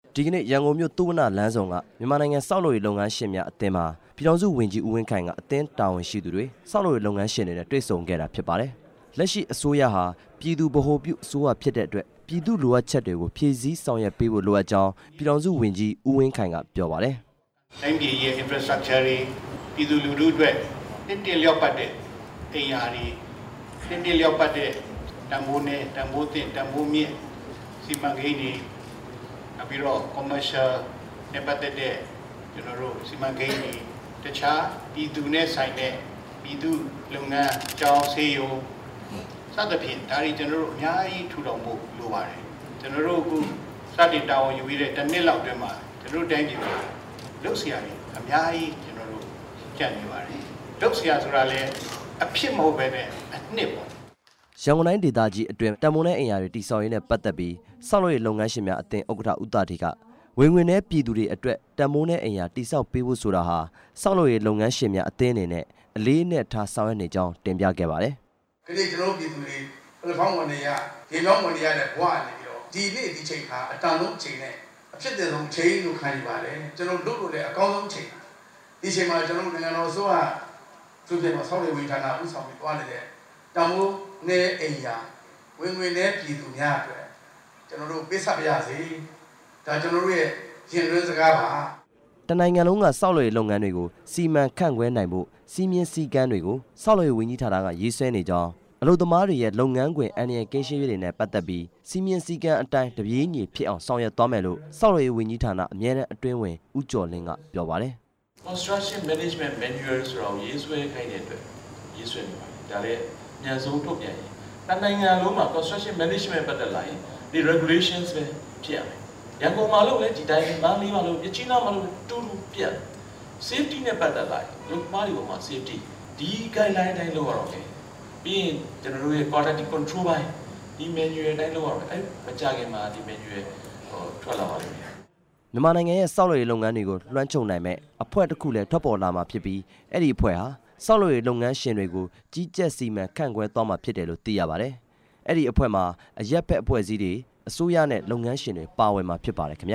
ဒီကနေ့ရန်ကုန်မြို့သုဝဏလမ်းဆောင်ကမြန်မာနိုင်ငံစောက်လုပ်ရေးလုပ်ငန်းရှင်များအသင်းမှာပြည်ထောင်စုဝန်ကြီးဦးဝင်းခိုင်ကအသင်းတာဝန်ရှိသူတွေစောက်လုပ်ရေးလုပ်ငန်းရှင်တွေနဲ့တွေ့ဆုံခဲ့တာဖြစ်ပါတယ်။လက်ရှိအစိုးရဟာပြည်သူဗဟိုပြုအစိုးရဖြစ်တဲ့အတွက်ပြည်သူလိုအပ်ချက်တွေကိုဖြည့်ဆည်းဆောင်ရွက်ပေးဖို့လိုအပ်ကြောင်းပြည်ထောင်စုဝန်ကြီးဦးဝင်းခိုင်ကပြောပါတယ်။တိုင်းပြည်ရဲ့ infrastructure တွေပြည်သူလူထုအတွက်တင်လျောက်ပတ်တဲ့အိမ်ယာတွေတင်လျောက်ပတ်တဲ့တန်ဖိုးနဲ့တန်ဖိုးတင်တန်ဖိုးမြင့်စီမံကိန်းတွေပြီးတော့ commercial နဲ့ပတ်သက်တဲ့ကျွန်တော်တို့စီမံကိန်းတွေတခြားပြည်သူနဲ့ဆိုင်တဲ့ပြည်သူလုပ်ငန်းကြောင်းဆေးရုံစသဖြင့်ဒါတွေကျွန်တော်တို့အများကြီးထူထောင်ဖို့လိုပါတယ်ကျွန်တော်တို့အခုစတင်တာဝန်ယူပြီးတဲ့တစ်နှစ်လောက်အတွင်းမှာကျွန်တော်တို့တိုင်းပြည်မှာလုပ်စရာတွေအများကြီးကျွန်တော်တို့ကြံ့နေပါတယ်လုပ်စရာဆိုတာလည်းအဖြစ်မဟုတ်ပဲနဲ့အနှစ်ပေါ့ရန်ကုန်တိုင်းဒေသကြီးအတွင်းတန်မိုးနဲ့အင်ယာတွေတိစောက်ရေးနဲ့ပတ်သက်ပြီးစောက်လုပ်ရေးလုပ်ငန်းရှင်များအသင်းဥက္ကဋ္ဌဦးတာထေကဝင်ငွေနဲ့ပြည်သူတွေအတွက်တန်မိုးနဲ့အင်ယာတိစောက်ပေးဖို့ဆိုတာဟာစောက်လုပ်ရေးလုပ်ငန်းရှင်များအသင်းအနေနဲ့အလေးနဲ့ထားဆောင်ရွက်နေကြောင်းတင်ပြခဲ့ပါတယ်။ဒီနေ့ကျွန်တော်ပြည်သူတွေပလက်ဖောင်းဝင်နေရရေမြောင်းဝင်နေရတဲ့ဘဝနေပြီးတော့ဒီနေ့ဒီချိန်ခါအတန်ဆုံးချိန်နဲ့အဖြစ်တဲ့ဆုံးချိန်လို့ခံယူပါတယ်။ကျွန်တော်လုပ်လို့လည်းအကောင်းဆုံးချိန်ဒီချိန်မှာကျွန်တော်နိုင်ငံတော်အစိုးရသူပြင်မှာစောက်လုပ်ရေးဌာနဥဆောင်ပြီးတွားနေတဲ့တန်မိုးနဲ့အင်ယာဝင်ငွေနဲ့ပြည်သူများအတွက်ကျွန်တော်တို့ပေးဆက်ပါရစေဒါကျွန်တော်တို့ရဲ့ရင်တွင်းစကားပါတနိုင်ငံလုံးကစောက်လုပ်ရေးလုပ်ငန်းတွေကိုစီမံခန့်ခွဲနိုင်ဖို့စီမင်းစည်းကမ်းတွေကိုစောက်လုပ်ရေးဝန်ကြီးဌာနကရေးဆွဲနေကြောင်းအလုပ်သမားတွေရဲ့လုပ်ငန်းခွင်အန္တရာယ်ကင်းရှင်းရေးတွေနဲ့ပတ်သက်ပြီးစီမင်းစည်းကမ်းအတိုင်းတပြေးညီဖြစ်အောင်ဆောင်ရွက်သွားမယ်လို့စောက်လုပ်ရေးဝန်ကြီးဌာနအမြဲတမ်းအတွင်းဝင်ဦးကျော်လင်းကပြောပါတယ် Construction Management Manual ဆိုတာကိုရေးဆွဲခိုင်းတဲ့အတွက်ရေးဆွဲနေပါတယ်ဒါလည်းအများဆုံးထုတ်ပြန်ရင်တနိုင်ငံလုံးမှာ construction management ပတ်သက်လာရင်ဒီ regulations ပဲဖြစ်ရမယ်ရန်ကုန်မှာလို့လည်းဒီတိုင်းမန္တလေးမှာလို့မြစ်ကြီးနားမှာလို့တူတူပြတ် safety နဲ့ပတ်သက်လာရင်လူမားတွေပေါ်မှာ safety ဒီ guideline တိုင်းလုပ်ရတော့မယ်ပြီးရင်ကျွန်တော်တို့ရဲ့ quality control ပိုင်းဒီ manual တိုင်းလုပ်ရတော့မယ်မကြခင်မှာဒီ manual ထွက်လာပါလိမ့်မယ်မြန်မာနိုင်ငံရဲ့စောက်လုပ်ရေးလုပ်ငန်းတွေကိုလွှမ်းခြုံနိုင်မဲ့အဖွဲ့တစ်ခုလည်းထွက်ပေါ်လာမှာဖြစ်ပြီးအဲ့ဒီအဖွဲ့ဟာစောက်လုပ်ရေးလုပ်ငန်းရှင်တွေကိုကြီးကြပ်စီမံခန့်ခွဲသွားမှာဖြစ်တယ်လို့သိရပါတယ်။အဲ့ဒီအဖွဲ့မှာအရက်ဖက်အဖွဲ့အစည်းတွေအစိုးရနဲ့လုပ်ငန်းရှင်တွေပါဝင်မှာဖြစ်ပါတယ်ခင်ဗျာ